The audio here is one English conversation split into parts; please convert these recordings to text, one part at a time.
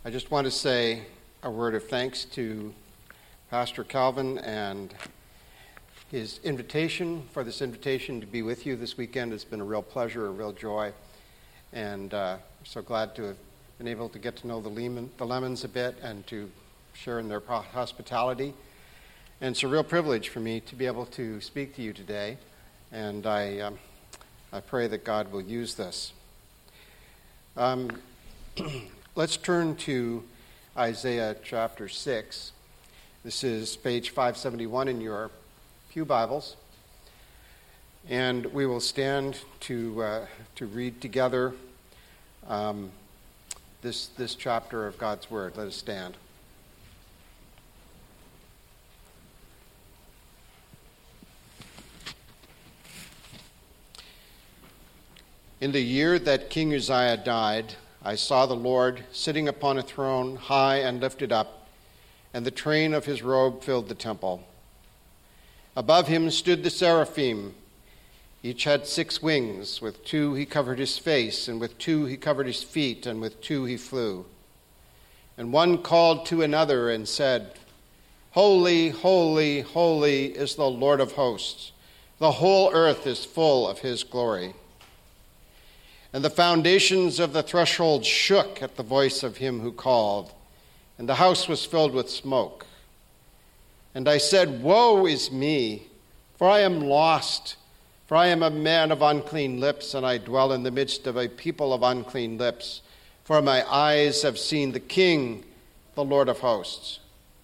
I just want to say a word of thanks to Pastor Calvin and his invitation to be with you this weekend. It's been a real pleasure, a real joy, and so glad to have been able to get to know the Lemons a bit and to share in their hospitality. And it's a real privilege for me to be able to speak to you today, and I pray that God will use this. Let's turn to Isaiah chapter 6. This is page 571 in your pew Bibles. And we will stand to read together this chapter of God's Word. Let us stand. In the year that King Uzziah died, I saw the Lord sitting upon a throne high and lifted up, and the train of his robe filled the temple. Above him stood the seraphim. Each had 6 wings. With 2 he covered his face, and with 2 he covered his feet, and with 2 he flew. And one called to another and said, Holy, holy, holy is the Lord of hosts. The whole earth is full of his glory. And the foundations of the threshold shook at the voice of him who called, and the house was filled with smoke. And I said, Woe is me, for I am lost, for I am a man of unclean lips, and I dwell in the midst of a people of unclean lips, for my eyes have seen the King, the Lord of hosts.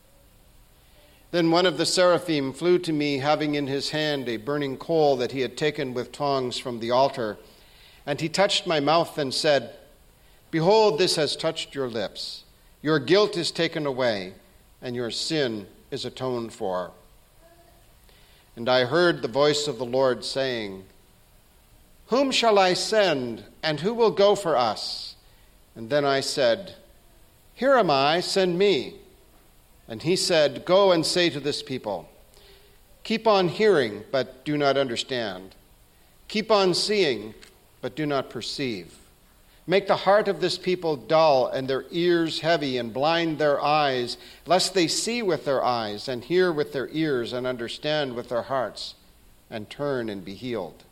Then one of the seraphim flew to me, having in his hand a burning coal that he had taken with tongs from the altar. And he touched my mouth and said, Behold, this has touched your lips. Your guilt is taken away, and your sin is atoned for. And I heard the voice of the Lord saying, Whom shall I send, and who will go for us? And then I said, Here am I, send me. And he said, Go and say to this people, Keep on hearing, but do not understand. Keep on seeing, but do not perceive. Make the heart of this people dull and their ears heavy, and blind their eyes, lest they see with their eyes and hear with their ears and understand with their hearts and turn and be healed.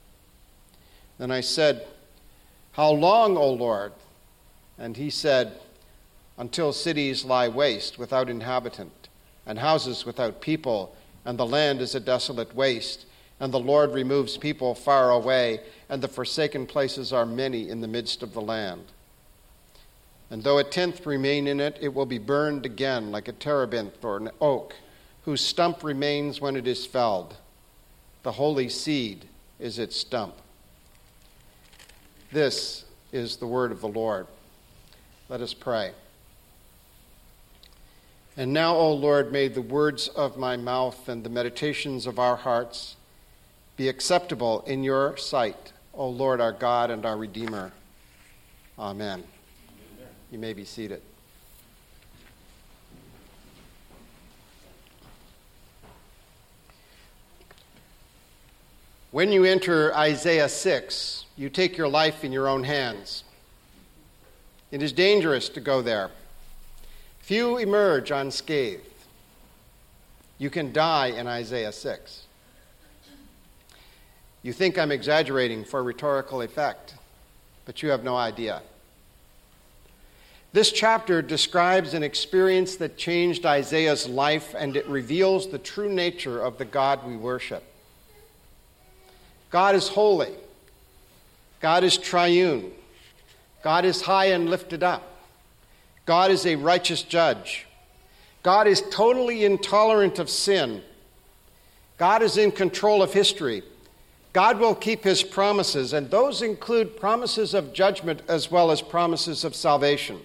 Then I said, How long, O Lord? And he said, Until cities lie waste without inhabitant, and houses without people, and the land is a desolate waste, and the Lord removes people far away, and the forsaken places are many in the midst of the land. And though 1/10 remain in it, it will be burned again like a terebinth or an oak, whose stump remains when it is felled. The holy seed is its stump. This is the word of the Lord. Let us pray. And now, O Lord, may the words of my mouth and the meditations of our hearts be acceptable in your sight, O Lord, our God and our Redeemer. Amen. You may be seated. When you enter Isaiah 6, you take your life in your own hands. It is dangerous to go there. Few emerge unscathed. You can die in Isaiah 6. You think I'm exaggerating for rhetorical effect, but you have no idea. This chapter describes an experience that changed Isaiah's life, and it reveals the true nature of the God we worship. God is holy. God is triune. God is high and lifted up. God is a righteous judge. God is totally intolerant of sin. God is in control of history. God will keep his promises, and those include promises of judgment as well as promises of salvation.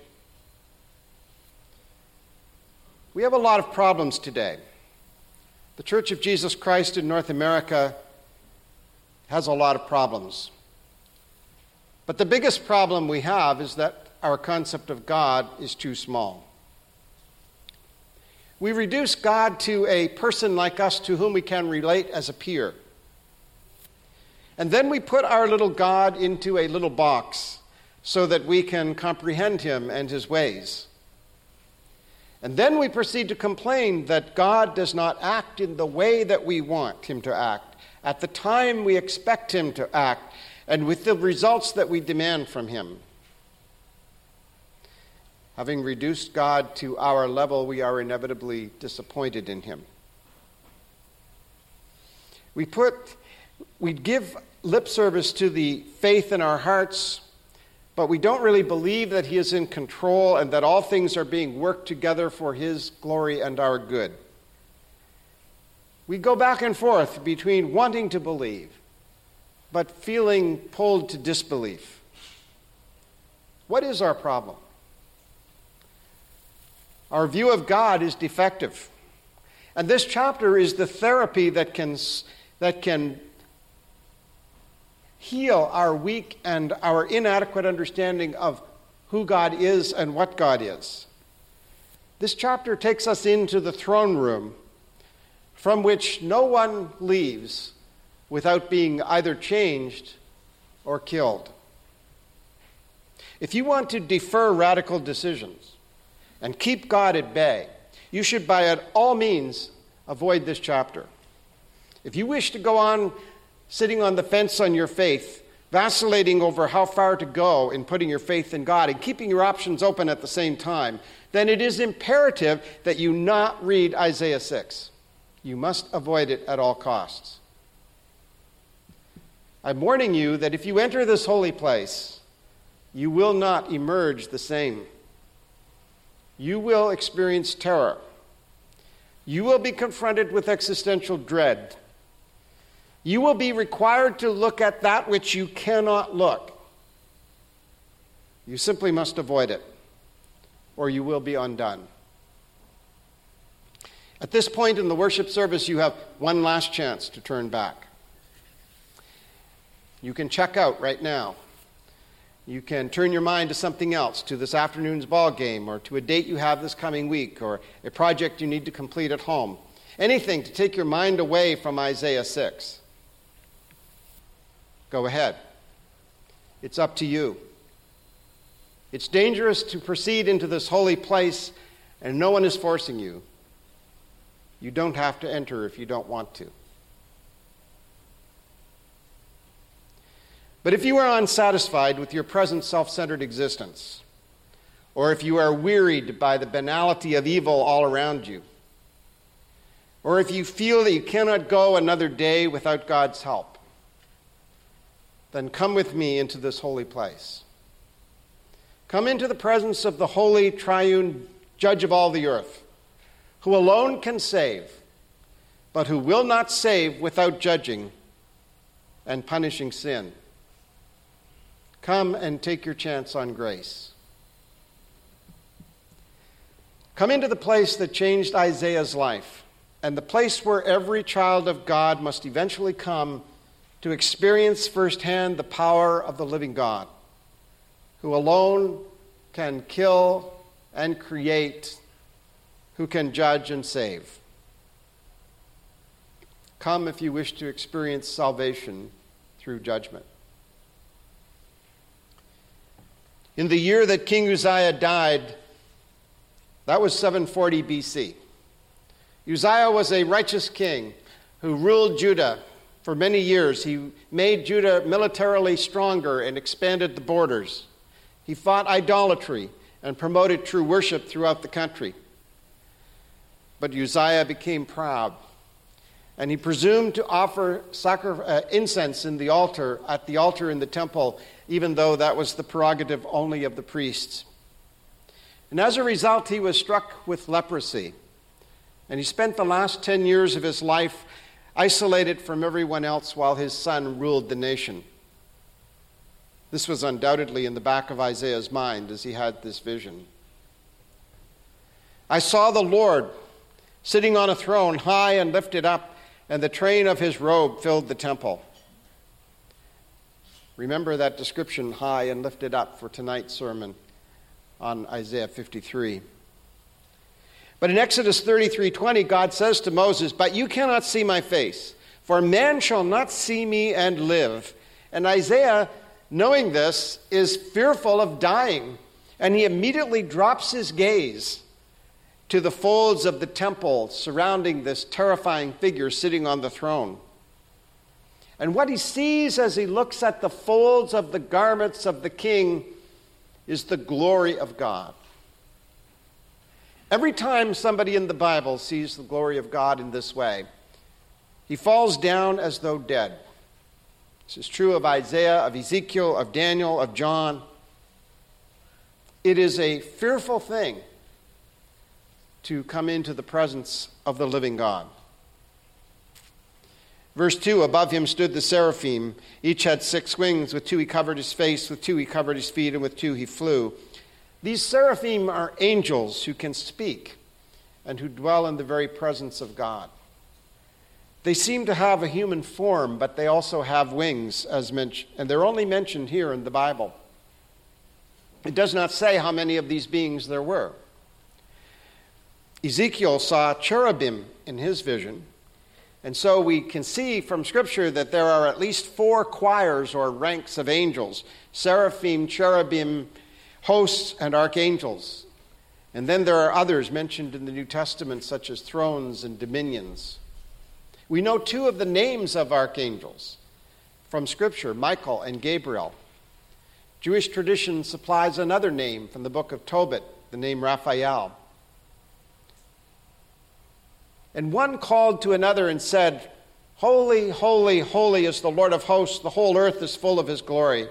We have a lot of problems today. The Church of Jesus Christ in North America has a lot of problems. But the biggest problem we have is that our concept of God is too small. We reduce God to a person like us to whom we can relate as a peer. And then we put our little God into a little box so that we can comprehend him and his ways. And then we proceed to complain that God does not act in the way that we want him to act, at the time we expect him to act, and with the results that we demand from him. Having reduced God to our level, we are inevitably disappointed in him. We give lip service to the faith in our hearts, but we don't really believe that he is in control and that all things are being worked together for his glory and our good. We go back and forth between wanting to believe, but feeling pulled to disbelief. What is our problem? Our view of God is defective. And this chapter is the therapy that can heal our weak and our inadequate understanding of who God is and what God is. This chapter takes us into the throne room from which no one leaves without being either changed or killed. If you want to defer radical decisions and keep God at bay, you should by all means avoid this chapter. If you wish to go on sitting on the fence on your faith, vacillating over how far to go in putting your faith in God and keeping your options open at the same time, then it is imperative that you not read Isaiah 6. You must avoid it at all costs. I'm warning you that if you enter this holy place, you will not emerge the same. You will experience terror. You will be confronted with existential dread. You will be required to look at that which you cannot look. You simply must avoid it, or you will be undone. At this point in the worship service, you have one last chance to turn back. You can check out right now. You can turn your mind to something else, to this afternoon's ball game, or to a date you have this coming week, or a project you need to complete at home. Anything to take your mind away from Isaiah 6. Go ahead. It's up to you. It's dangerous to proceed into this holy place, and no one is forcing you. You don't have to enter if you don't want to. But if you are unsatisfied with your present self-centered existence, or if you are wearied by the banality of evil all around you, or if you feel that you cannot go another day without God's help, then come with me into this holy place. Come into the presence of the holy, triune Judge of all the earth, who alone can save, but who will not save without judging and punishing sin. Come and take your chance on grace. Come into the place that changed Isaiah's life, and the place where every child of God must eventually come to experience firsthand the power of the living God, who alone can kill and create, who can judge and save. Come if you wish to experience salvation through judgment. In the year that King Uzziah died, that was 740 BC. Uzziah was a righteous king who ruled Judah for many years. He made Judah militarily stronger and expanded the borders. He fought idolatry and promoted true worship throughout the country. But Uzziah became proud, and he presumed to offer incense at the altar in the temple, even though that was the prerogative only of the priests. And as a result, he was struck with leprosy, and he spent the last 10 years of his life isolated from everyone else while his son ruled the nation. This was undoubtedly in the back of Isaiah's mind as he had this vision. I saw the Lord sitting on a throne, high and lifted up, and the train of his robe filled the temple. Remember that description, high and lifted up, for tonight's sermon on Isaiah 53. But in Exodus 33:20, God says to Moses, "But you cannot see my face, for man shall not see me and live." And Isaiah, knowing this, is fearful of dying, and he immediately drops his gaze to the folds of the temple surrounding this terrifying figure sitting on the throne. And what he sees as he looks at the folds of the garments of the king is the glory of God. Every time somebody in the Bible sees the glory of God in this way, he falls down as though dead. This is true of Isaiah, of Ezekiel, of Daniel, of John. It is a fearful thing to come into the presence of the living God. Verse 2, above him stood the seraphim. Each had 6 wings. With 2 he covered his face, with 2 he covered his feet, and with 2 he flew. These seraphim are angels who can speak and who dwell in the very presence of God. They seem to have a human form, but they also have wings, as mentioned, and they're only mentioned here in the Bible. It does not say how many of these beings there were. Ezekiel saw cherubim in his vision, and so we can see from Scripture that there are at least 4 choirs or ranks of angels: seraphim, cherubim, hosts, and archangels. And then there are others mentioned in the New Testament, such as thrones and dominions. We know 2 of the names of archangels from Scripture, Michael and Gabriel. Jewish tradition supplies another name from the book of Tobit, the name Raphael. And one called to another and said, "Holy, holy, holy is the Lord of hosts. The whole earth is full of his glory."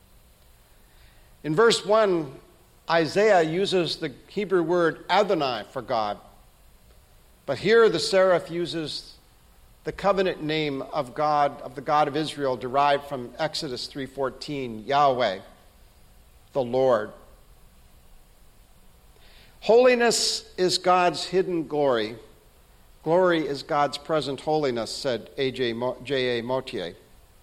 In verse 1, Isaiah uses the Hebrew word Adonai for God. But here the seraph uses the covenant name of God, of the God of Israel, derived from Exodus 3:14, Yahweh, the Lord. Holiness is God's hidden glory. Glory is God's present holiness, said J.A. Motier.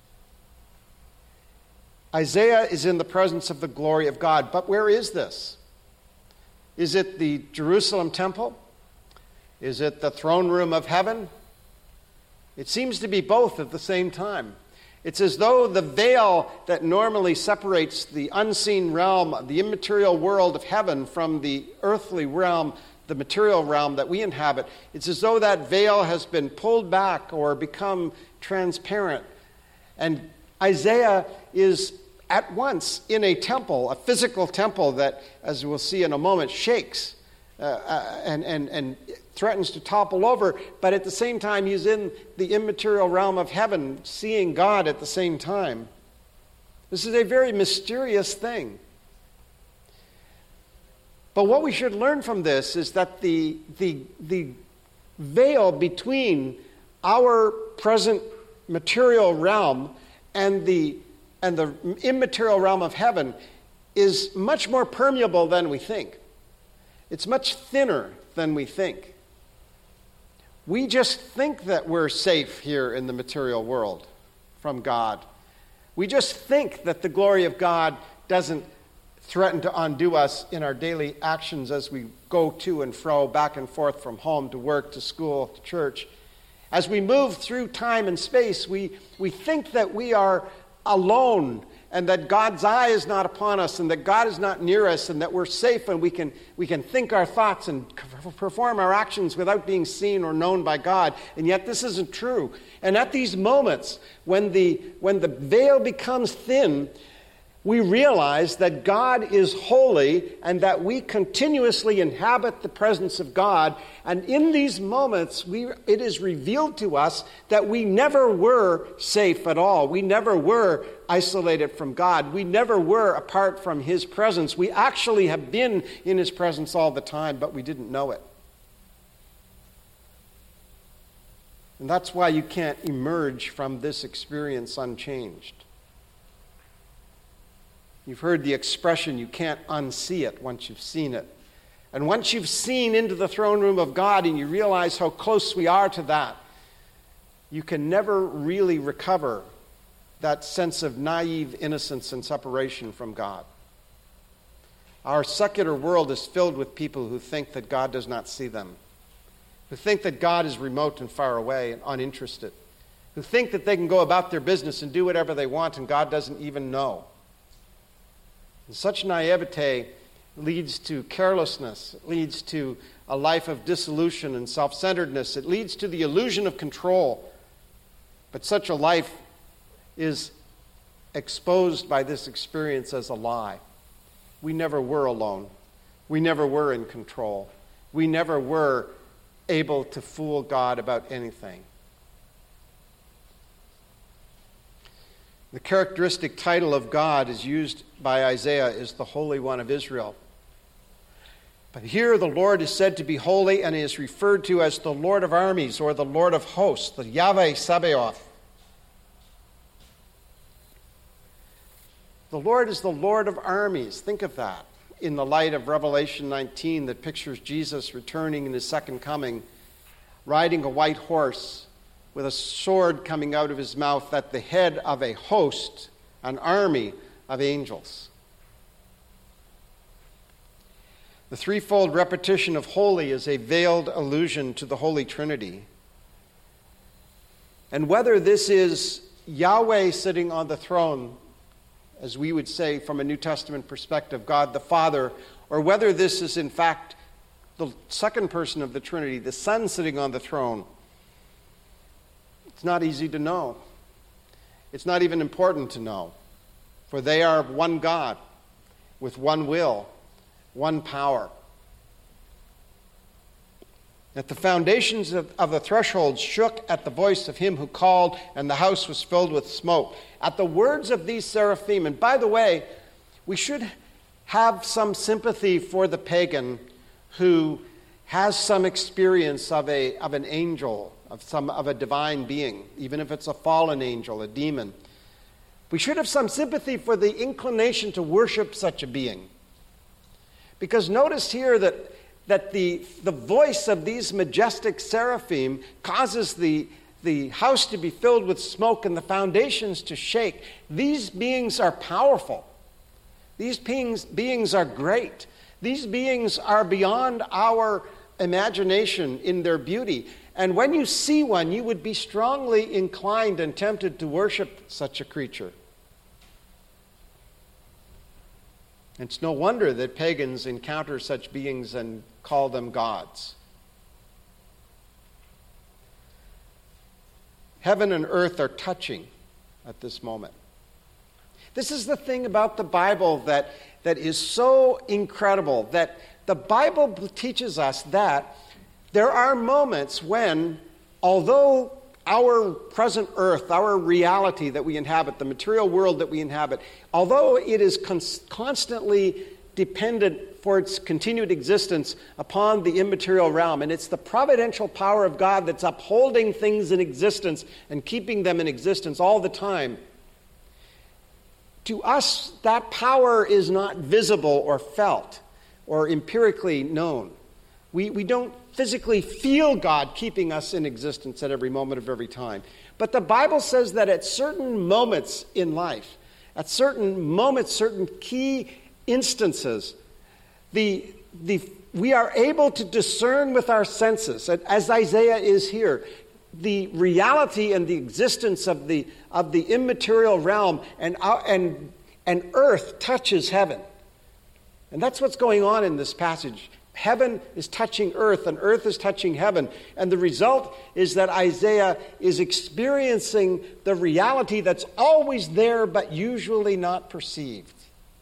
Isaiah is in the presence of the glory of God, but where is this? Is it the Jerusalem temple? Is it the throne room of heaven? It seems to be both at the same time. It's as though the veil that normally separates the unseen realm, the immaterial world of heaven, from the earthly realm, the material realm that we inhabit, it's as though that veil has been pulled back or become transparent. And Isaiah is at once in a temple, a physical temple that, as we'll see in a moment, shakes and threatens to topple over, but at the same time he's in the immaterial realm of heaven, seeing God at the same time. This is a very mysterious thing. But what we should learn from this is that the veil between our present material realm and the immaterial realm of heaven is much more permeable than we think. It's much thinner than we think. We just think that we're safe here in the material world from God. We just think that the glory of God doesn't threaten to undo us in our daily actions as we go to and fro, back and forth from home to work, to school, to church. As we move through time and space, we think that we are alone and that God's eye is not upon us and that God is not near us and that we're safe and we can think our thoughts and perform our actions without being seen or known by God. And yet this isn't true. And at these moments, when the veil becomes thin, we realize that God is holy and that we continuously inhabit the presence of God. And in these moments, it is revealed to us that we never were safe at all. We never were isolated from God. We never were apart from His presence. We actually have been in His presence all the time, but we didn't know it. And that's why you can't emerge from this experience unchanged. You've heard the expression, you can't unsee it once you've seen it. And once you've seen into the throne room of God and you realize how close we are to that, you can never really recover that sense of naive innocence and separation from God. Our secular world is filled with people who think that God does not see them, who think that God is remote and far away and uninterested, who think that they can go about their business and do whatever they want and God doesn't even know. And such naivete leads to carelessness, it leads to a life of dissolution and self-centeredness. It leads to the illusion of control. But such a life is exposed by this experience as a lie. We never were alone. We never were in control. We never were able to fool God about anything. The characteristic title of God is used by Isaiah is the Holy One of Israel. But here the Lord is said to be holy and is referred to as the Lord of armies or the Lord of hosts, the Yahweh Sabaoth. The Lord is the Lord of armies. Think of that in the light of Revelation 19 that pictures Jesus returning in his second coming, riding a white horse with a sword coming out of his mouth at the head of a host, an army of angels. The threefold repetition of holy is a veiled allusion to the Holy Trinity. And whether this is Yahweh sitting on the throne, as we would say from a New Testament perspective, God the Father, or whether this is in fact the second person of the Trinity, the Son sitting on the throne, it's not easy to know. It's not even important to know, for they are one God with one will, one power. That the foundations of the threshold shook at the voice of him who called, and the house was filled with smoke. At the words of these seraphim, and by the way, we should have some sympathy for the pagan who has some experience of an angel, of a divine being, even if it's a fallen angel, a demon. We should have some sympathy for the inclination to worship such a being. Because notice here that the voice of these majestic seraphim causes the house to be filled with smoke and the foundations to shake. These beings are powerful. These beings are great. These beings are beyond our imagination in their beauty. And when you see one, you would be strongly inclined and tempted to worship such a creature. It's no wonder that pagans encounter such beings and call them gods. Heaven and earth are touching at this moment. This is the thing about the Bible that is so incredible, that the Bible teaches us that there are moments when, although our present earth, our reality that we inhabit, the material world that we inhabit, although it is constantly dependent for its continued existence upon the immaterial realm, and it's the providential power of God that's upholding things in existence and keeping them in existence all the time, to us that power is not visible or felt or empirically known. We don't physically feel God keeping us in existence at every moment of every time. But the Bible says that at certain moments in life, at certain moments, certain key instances, we are able to discern with our senses, as Isaiah is here, the reality and the existence of the immaterial realm, and earth touches heaven. And that's what's going on in this passage. Heaven is touching earth, and earth is touching heaven. And the result is that Isaiah is experiencing the reality that's always there, but usually not perceived.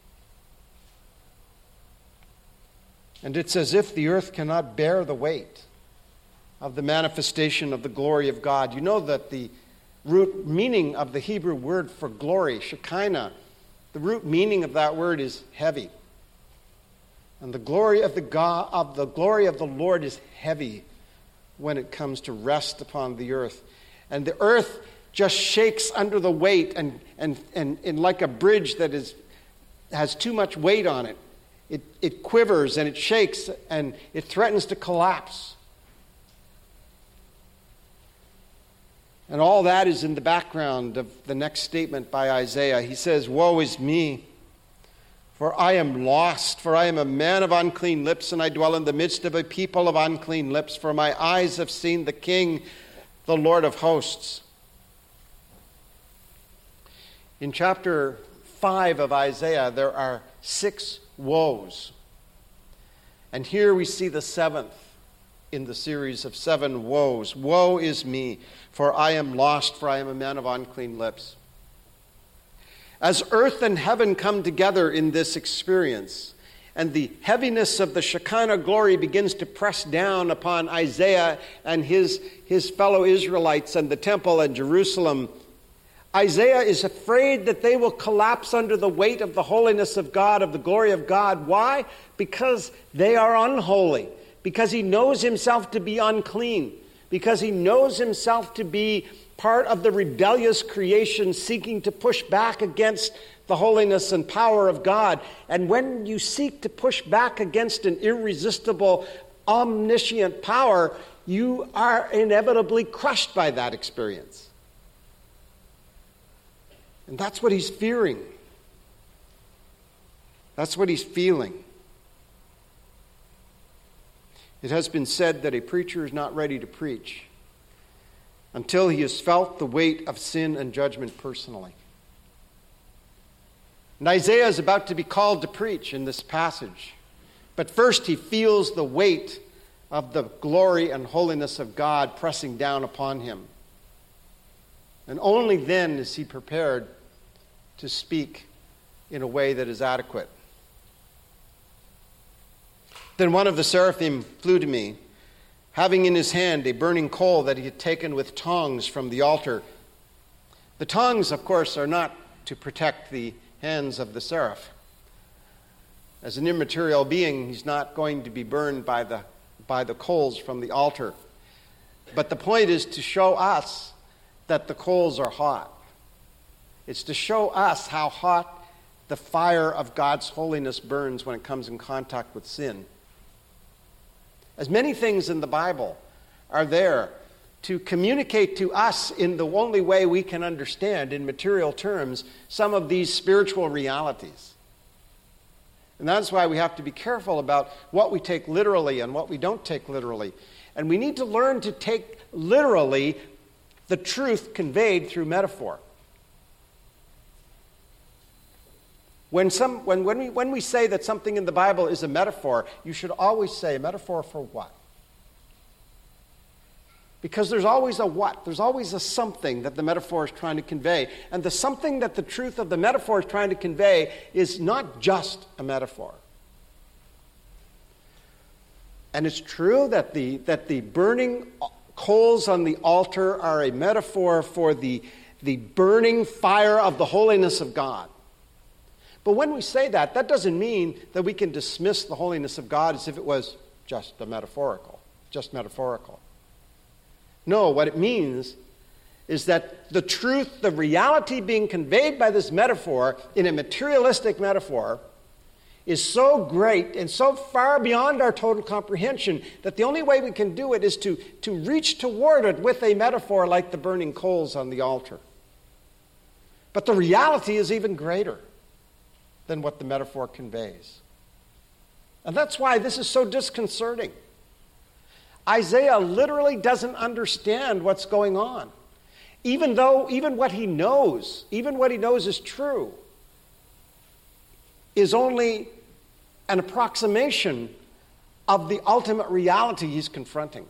And it's as if the earth cannot bear the weight of the manifestation of the glory of God. You know that the root meaning of the Hebrew word for glory, Shekinah, the root meaning of that word is heavy. And the glory of the Lord is heavy when it comes to rest upon the earth. And the earth just shakes under the weight, and like a bridge that has too much weight on it. It quivers and it shakes and it threatens to collapse. And all that is in the background of the next statement by Isaiah. He says, "Woe is me, for I am lost, for I am a man of unclean lips, and I dwell in the midst of a people of unclean lips, for my eyes have seen the King, the Lord of hosts." In chapter 5 of Isaiah, there are 6 woes. And here we see the 7th, in the series of 7 woes. Woe is me, for I am lost, for I am a man of unclean lips. As earth and heaven come together in this experience, and the heaviness of the Shekinah glory begins to press down upon Isaiah and his fellow Israelites and the temple and Jerusalem, Isaiah is afraid that they will collapse under the weight of the holiness of God, of the glory of God. Why? Because they are unholy. Because he knows himself to be unclean. Because he knows himself to be part of the rebellious creation seeking to push back against the holiness and power of God. And when you seek to push back against an irresistible, omniscient power, you are inevitably crushed by that experience. And that's what he's fearing. That's what he's feeling. It has been said that a preacher is not ready to preach until he has felt the weight of sin and judgment personally. And Isaiah is about to be called to preach in this passage. But first he feels the weight of the glory and holiness of God pressing down upon him. And only then is he prepared to speak in a way that is adequate. Then one of the seraphim flew to me, having in his hand a burning coal that he had taken with tongs from the altar. The tongs, of course, are not to protect the hands of the seraph. As an immaterial being, he's not going to be burned by the coals from the altar. But the point is to show us that the coals are hot. It's to show us how hot the fire of God's holiness burns when it comes in contact with sin. As many things in the Bible are there to communicate to us in the only way we can understand, in material terms, some of these spiritual realities. And that's why we have to be careful about what we take literally and what we don't take literally. And we need to learn to take literally the truth conveyed through metaphor. When we say that something in the Bible is a metaphor, you should always say, a metaphor for what? Because there's always a what. There's always a something that the metaphor is trying to convey. And the something that the truth of the metaphor is trying to convey is not just a metaphor. And it's true that the burning coals on the altar are a metaphor for the burning fire of the holiness of God. But when we say that, that doesn't mean that we can dismiss the holiness of God as if it was just metaphorical. No, what it means is that the truth, the reality being conveyed by this metaphor, in a materialistic metaphor, is so great and so far beyond our total comprehension that the only way we can do it is to reach toward it with a metaphor like the burning coals on the altar. But the reality is even greater than what the metaphor conveys. And that's why this is so disconcerting. Isaiah literally doesn't understand what's going on. Even what he knows is true, is only an approximation of the ultimate reality he's confronting.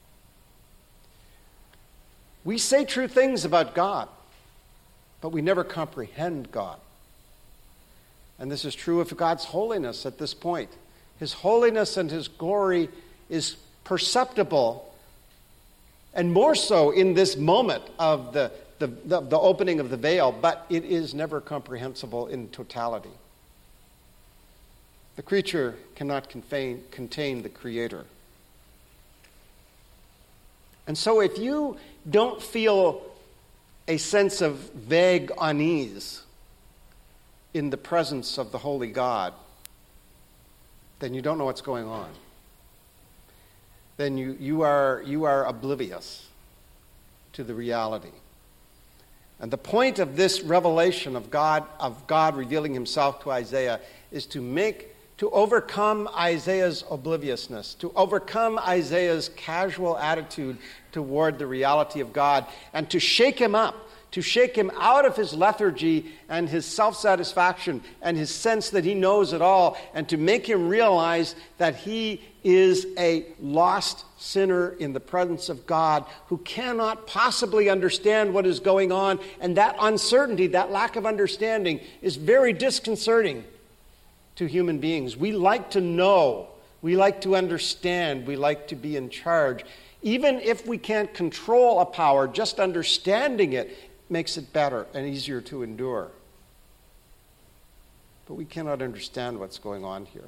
We say true things about God, but we never comprehend God. And this is true of God's holiness at this point. His holiness and his glory is perceptible, and more so in this moment of the opening of the veil, but it is never comprehensible in totality. The creature cannot contain the Creator. And so if you don't feel a sense of vague unease in the presence of the holy God, then you don't know what's going on. Then you are oblivious to the reality. And the point of this revelation of God revealing himself to Isaiah is to overcome Isaiah's obliviousness, to overcome Isaiah's casual attitude toward the reality of God, and to shake him up, to shake him out of his lethargy and his self-satisfaction and his sense that he knows it all, and to make him realize that he is a lost sinner in the presence of God who cannot possibly understand what is going on. And that uncertainty, that lack of understanding, is very disconcerting to human beings. We like to know. We like to understand. We like to be in charge. Even if we can't control a power, just understanding it makes it better and easier to endure. But we cannot understand what's going on here.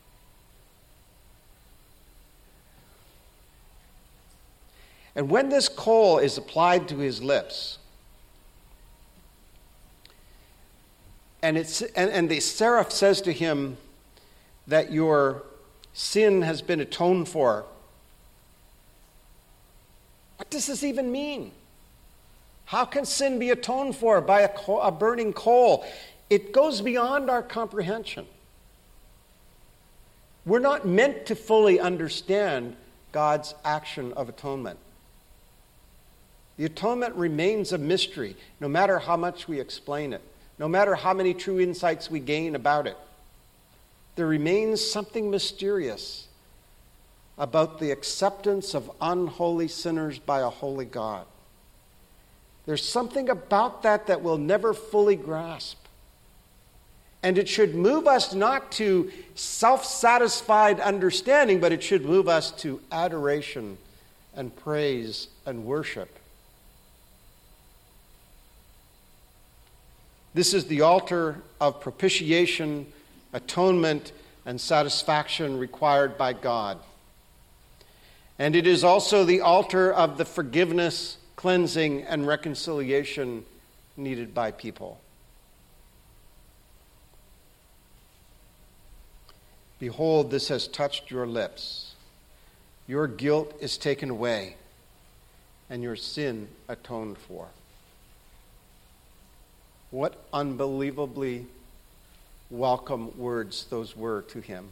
And when this coal is applied to his lips, and the seraph says to him that your sin has been atoned for, what does this even mean? How can sin be atoned for by a burning coal? It goes beyond our comprehension. We're not meant to fully understand God's action of atonement. The atonement remains a mystery, no matter how much we explain it, no matter how many true insights we gain about it. There remains something mysterious about the acceptance of unholy sinners by a holy God. There's something about that we'll never fully grasp. And it should move us not to self-satisfied understanding, but it should move us to adoration and praise and worship. This is the altar of propitiation, atonement, and satisfaction required by God. And it is also the altar of the forgiveness, cleansing, and reconciliation needed by people. Behold, this has touched your lips. Your guilt is taken away, and your sin atoned for. What unbelievably welcome words those were to him,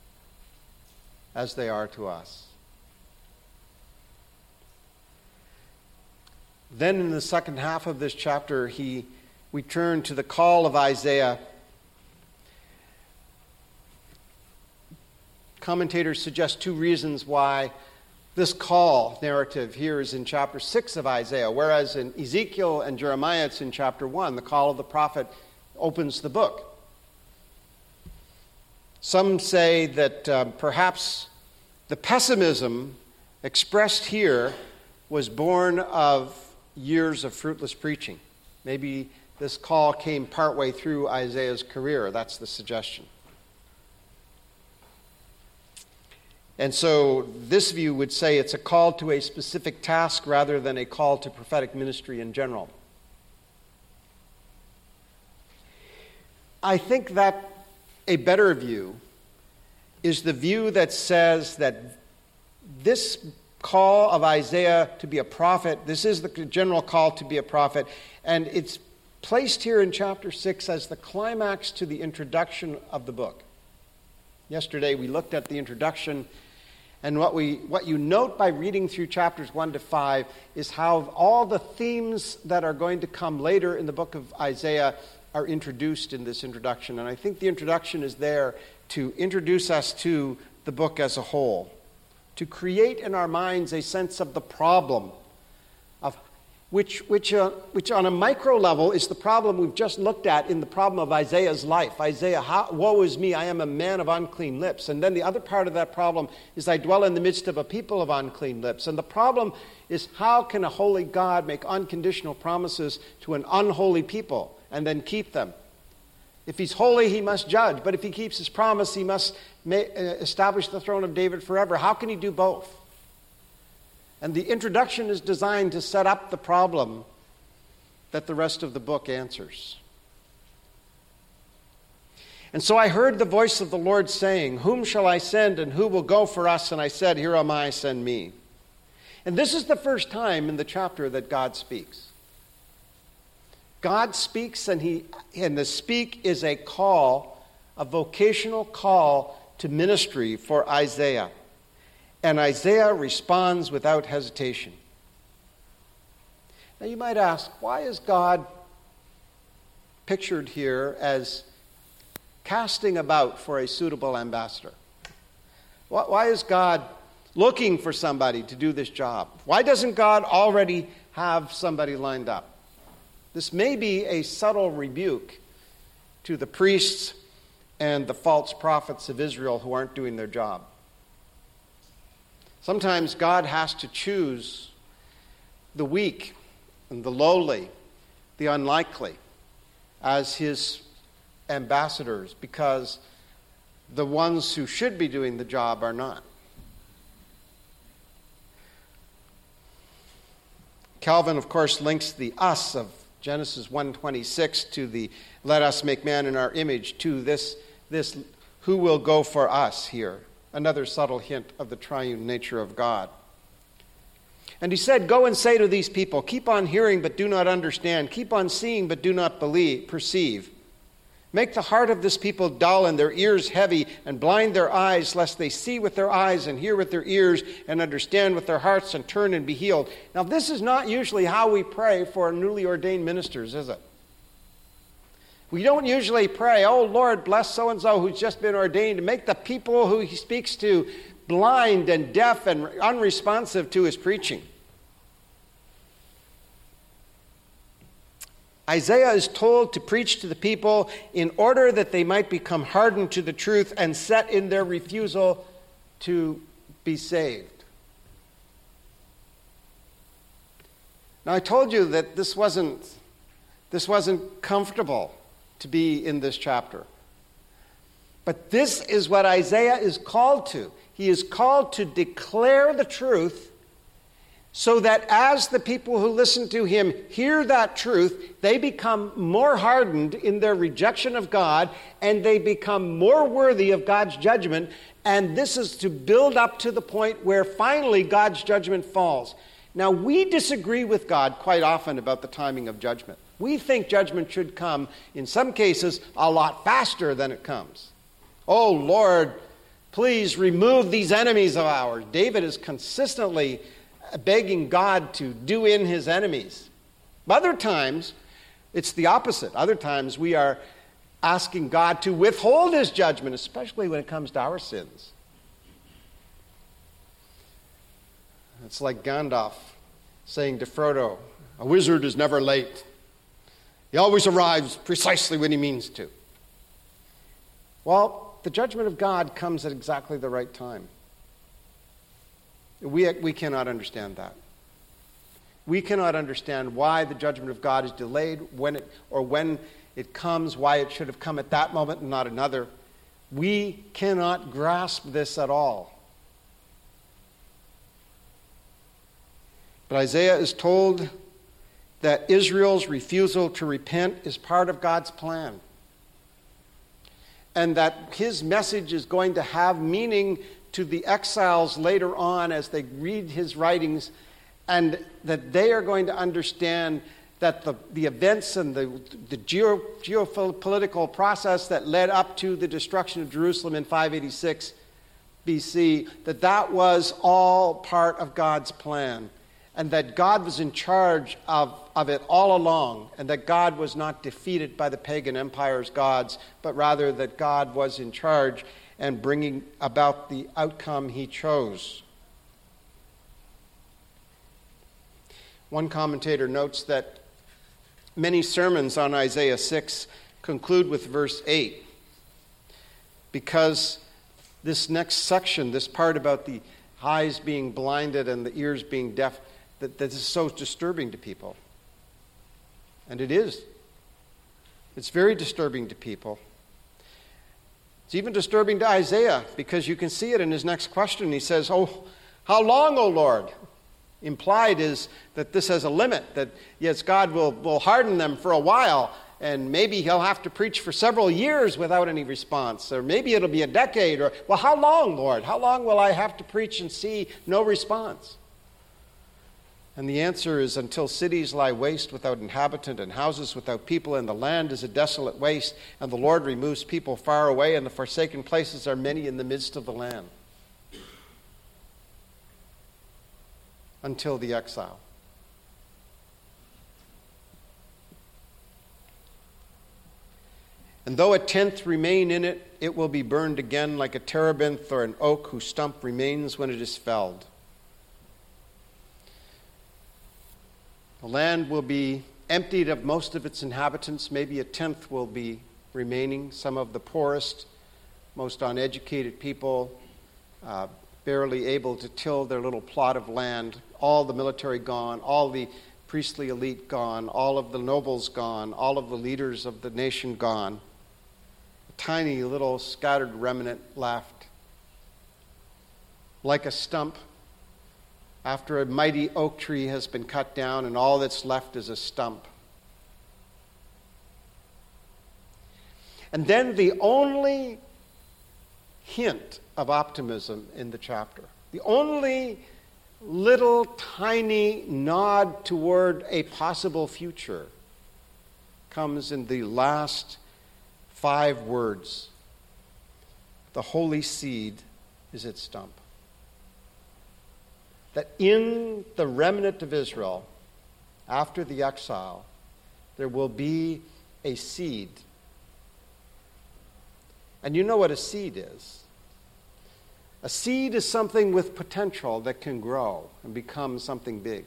as they are to us. Then in the second half of this chapter, we turn to the call of Isaiah. Commentators suggest two reasons why this call narrative here is in chapter 6 of Isaiah, whereas in Ezekiel and Jeremiah it's in chapter 1. The call of the prophet opens the book. Some say that perhaps the pessimism expressed here was born of years of fruitless preaching. Maybe this call came partway through Isaiah's career. That's the suggestion. And so this view would say it's a call to a specific task rather than a call to prophetic ministry in general. I think that a better view is the view that says that this call of Isaiah to be a prophet, this is the general call to be a prophet, and it's placed here in chapter 6 as the climax to the introduction of the book. Yesterday we looked at the introduction, and what you note by reading through chapters 1 to 5 is how all the themes that are going to come later in the book of Isaiah are introduced in this introduction. And I think the introduction is there to introduce us to the book as a whole, to create in our minds a sense of the problem, of which on a micro level is the problem we've just looked at in the problem of Isaiah's life. Isaiah, woe is me, I am a man of unclean lips. And then the other part of that problem is I dwell in the midst of a people of unclean lips. And the problem is, how can a holy God make unconditional promises to an unholy people and then keep them? If he's holy, he must judge. But if he keeps his promise, he must establish the throne of David forever. How can he do both? And the introduction is designed to set up the problem that the rest of the book answers. And so I heard the voice of the Lord saying, "Whom shall I send, and who will go for us?" And I said, "Here am I, send me." And this is the first time in the chapter that God speaks. God speaks, and the speak is a call, a vocational call to ministry for Isaiah. And Isaiah responds without hesitation. Now you might ask, why is God pictured here as casting about for a suitable ambassador? Why is God looking for somebody to do this job? Why doesn't God already have somebody lined up? This may be a subtle rebuke to the priests and the false prophets of Israel who aren't doing their job. Sometimes God has to choose the weak and the lowly, the unlikely, as his ambassadors, because the ones who should be doing the job are not. Calvin, of course, links the us of Genesis 1:26 to the let us make man in our image to this who will go for us here. Another subtle hint of the triune nature of God. And he said, go and say to these people, keep on hearing but do not understand. Keep on seeing but do not perceive. Make the heart of this people dull and their ears heavy, and blind their eyes, lest they see with their eyes and hear with their ears and understand with their hearts and turn and be healed. Now, this is not usually how we pray for newly ordained ministers, is it? We don't usually pray, oh Lord, bless so-and-so who's just been ordained, to make the people who he speaks to blind and deaf and unresponsive to his preaching. Isaiah is told to preach to the people in order that they might become hardened to the truth and set in their refusal to be saved. Now, I told you that this wasn't comfortable to be in this chapter. But this is what Isaiah is called to. He is called to declare the truth so that as the people who listen to him hear that truth, they become more hardened in their rejection of God, and they become more worthy of God's judgment. And this is to build up to the point where finally God's judgment falls. Now, we disagree with God quite often about the timing of judgment. We think judgment should come, in some cases, a lot faster than it comes. Oh, Lord, please remove these enemies of ours. David is consistently begging God to do in his enemies. Other times, it's the opposite. Other times, we are asking God to withhold his judgment, especially when it comes to our sins. It's like Gandalf saying to Frodo, a wizard is never late. He always arrives precisely when he means to. Well, the judgment of God comes at exactly the right time. We cannot understand that. We cannot understand why the judgment of God is delayed, when it comes, why it should have come at that moment and not another. We cannot grasp this at all. But Isaiah is told that Israel's refusal to repent is part of God's plan, and that his message is going to have meaning to the exiles later on as they read his writings, and that they are going to understand that the events and the geopolitical process that led up to the destruction of Jerusalem in 586 BC, that was all part of God's plan, and that God was in charge of it all along, and that God was not defeated by the pagan empire's gods, but rather that God was in charge and bringing about the outcome he chose. One commentator notes that many sermons on Isaiah 6 conclude with verse 8, because this next section, this part about the eyes being blinded and the ears being deaf, that is so disturbing to people. And it is. It's very disturbing to people. It's even disturbing to Isaiah, because you can see it in his next question. He says, oh, how long, O Lord? Implied is that this has a limit, that yes, God will harden them for a while, and maybe he'll have to preach for several years without any response, or maybe it'll be a decade, or, well, how long, Lord? How long will I have to preach and see no response? And the answer is, until cities lie waste without inhabitant and houses without people, and the land is a desolate waste, and the Lord removes people far away, and the forsaken places are many in the midst of the land. Until the exile. And though a tenth remain in it, it will be burned again like a terebinth or an oak whose stump remains when it is felled. The land will be emptied of most of its inhabitants. Maybe a tenth will be remaining. Some of the poorest, most uneducated people, barely able to till their little plot of land. All the military gone, all the priestly elite gone, all of the nobles gone, all of the leaders of the nation gone. A tiny little scattered remnant left. Like a stump after a mighty oak tree has been cut down and all that's left is a stump. And then the only hint of optimism in the chapter, the only little tiny nod toward a possible future, comes in the last 5 words. The holy seed is its stump. That in the remnant of Israel, after the exile, there will be a seed. And you know what a seed is. A seed is something with potential that can grow and become something big.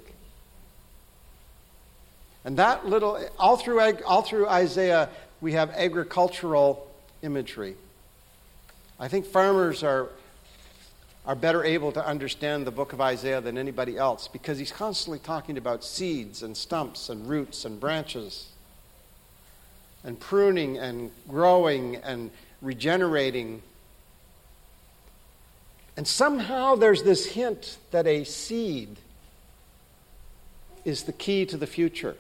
And that little, all through Isaiah, we have agricultural imagery. I think farmers are better able to understand the book of Isaiah than anybody else because he's constantly talking about seeds and stumps and roots and branches and pruning and growing and regenerating. And somehow there's this hint that a seed is the key to the future.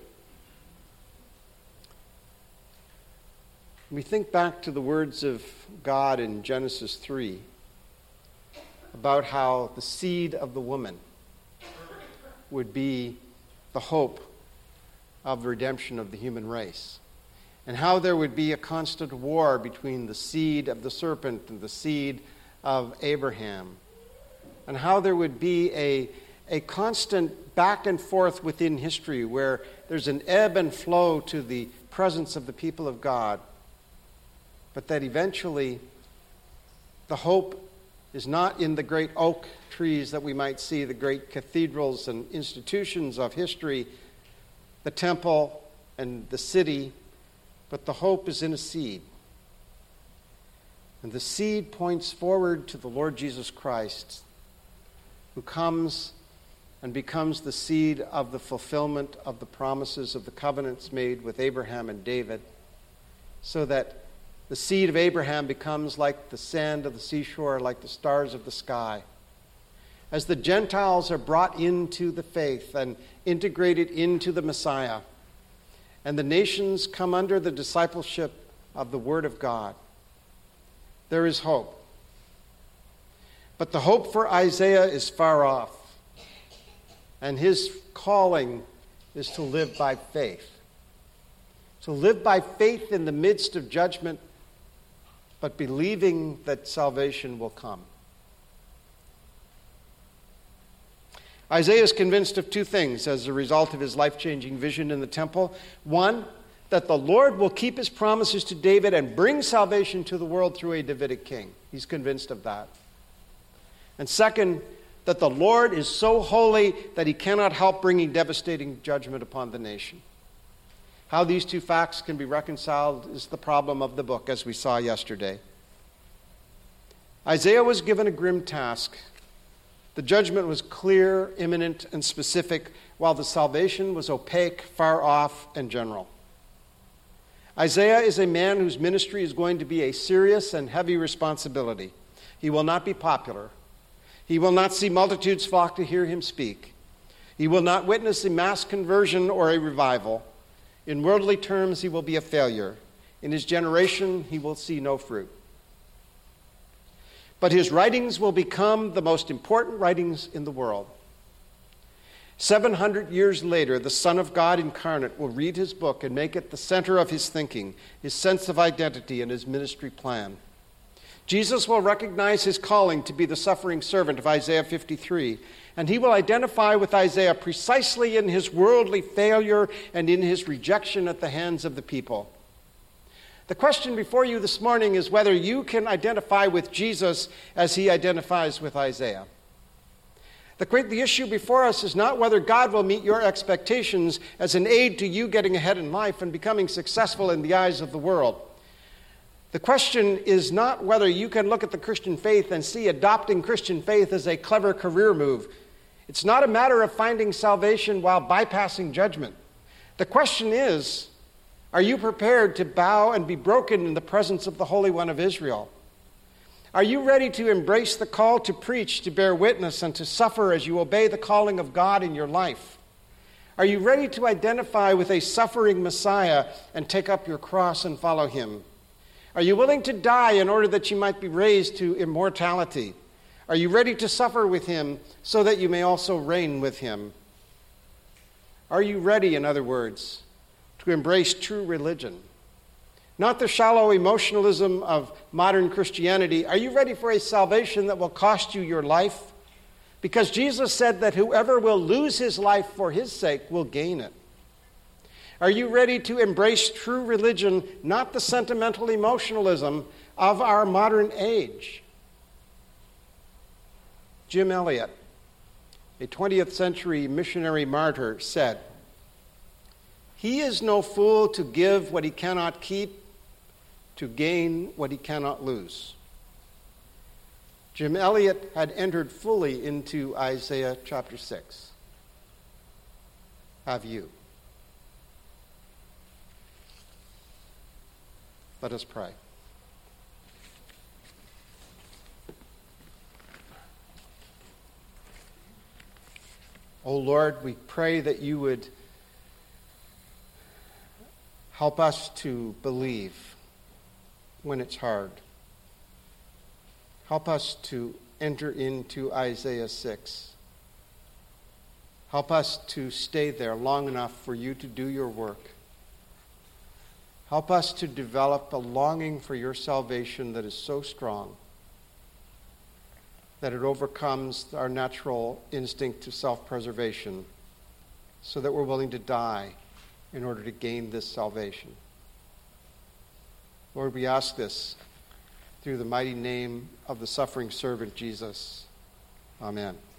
We think back to the words of God in Genesis 3 about how the seed of the woman would be the hope of redemption of the human race, and how there would be a constant war between the seed of the serpent and the seed of Abraham, and how there would be a constant back and forth within history where there's an ebb and flow to the presence of the people of God, but that eventually the hope is not in the great oak trees that we might see, the great cathedrals and institutions of history, the temple and the city, but the hope is in a seed. And the seed points forward to the Lord Jesus Christ, who comes and becomes the seed of the fulfillment of the promises of the covenants made with Abraham and David, so that the seed of Abraham becomes like the sand of the seashore, like the stars of the sky. As the Gentiles are brought into the faith and integrated into the Messiah, and the nations come under the discipleship of the Word of God, there is hope. But the hope for Isaiah is far off, and his calling is to live by faith. To live by faith in the midst of judgment, but believing that salvation will come. Isaiah is convinced of 2 things as a result of his life-changing vision in the temple. One, that the Lord will keep his promises to David and bring salvation to the world through a Davidic king. He's convinced of that. And second, that the Lord is so holy that he cannot help bringing devastating judgment upon the nation. How these 2 facts can be reconciled is the problem of the book, as we saw yesterday. Isaiah was given a grim task. The judgment was clear, imminent, and specific, while the salvation was opaque, far off, and general. Isaiah is a man whose ministry is going to be a serious and heavy responsibility. He will not be popular. He will not see multitudes flock to hear him speak. He will not witness a mass conversion or a revival. In worldly terms, he will be a failure. In his generation, he will see no fruit. But his writings will become the most important writings in the world. 700 years later, the Son of God incarnate will read his book and make it the center of his thinking, his sense of identity, and his ministry plan. Jesus will recognize his calling to be the suffering servant of Isaiah 53, and he will identify with Isaiah precisely in his worldly failure and in his rejection at the hands of the people. The question before you this morning is whether you can identify with Jesus as he identifies with Isaiah. The issue before us is not whether God will meet your expectations as an aid to you getting ahead in life and becoming successful in the eyes of the world. The question is not whether you can look at the Christian faith and see adopting Christian faith as a clever career move. It's not a matter of finding salvation while bypassing judgment. The question is, are you prepared to bow and be broken in the presence of the Holy One of Israel? Are you ready to embrace the call to preach, to bear witness, and to suffer as you obey the calling of God in your life? Are you ready to identify with a suffering Messiah and take up your cross and follow him? Are you willing to die in order that you might be raised to immortality? Are you ready to suffer with him so that you may also reign with him? Are you ready, in other words, to embrace true religion? Not the shallow emotionalism of modern Christianity. Are you ready for a salvation that will cost you your life? Because Jesus said that whoever will lose his life for his sake will gain it. Are you ready to embrace true religion, not the sentimental emotionalism of our modern age? Jim Elliot, a 20th century missionary martyr, said, "He is no fool to give what he cannot keep, to gain what he cannot lose." Jim Elliot had entered fully into Isaiah chapter 6. Have you? Let us pray. O Lord, we pray that you would help us to believe when it's hard. Help us to enter into Isaiah 6. Help us to stay there long enough for you to do your work. Help us to develop a longing for your salvation that is so strong that it overcomes our natural instinct to self-preservation, so that we're willing to die in order to gain this salvation. Lord, we ask this through the mighty name of the suffering servant Jesus. Amen.